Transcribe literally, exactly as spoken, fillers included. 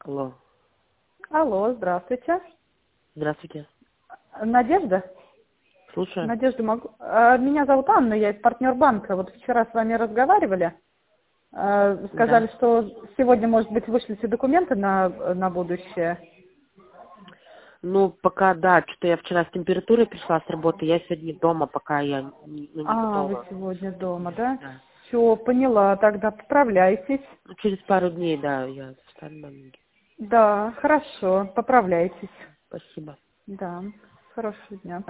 Алло. Алло, здравствуйте. Здравствуйте. Надежда? Слушаю. Надежда, могу... а, Меня зовут Анна, я из партнер банка. Вот вчера с вами разговаривали. А, Сказали, Да. что сегодня, может быть, вышлите документы на, на будущее. Ну, пока, да, что-то я вчера с температурой пришла с работы, я сегодня дома, пока я не, ну, не А, вы готова. сегодня дома, да? Да. Все, поняла. Тогда поправляйтесь. Ну, через пару дней, да, я встану на ноги. Да, хорошо, поправляйтесь. Спасибо. Да, хорошего дня.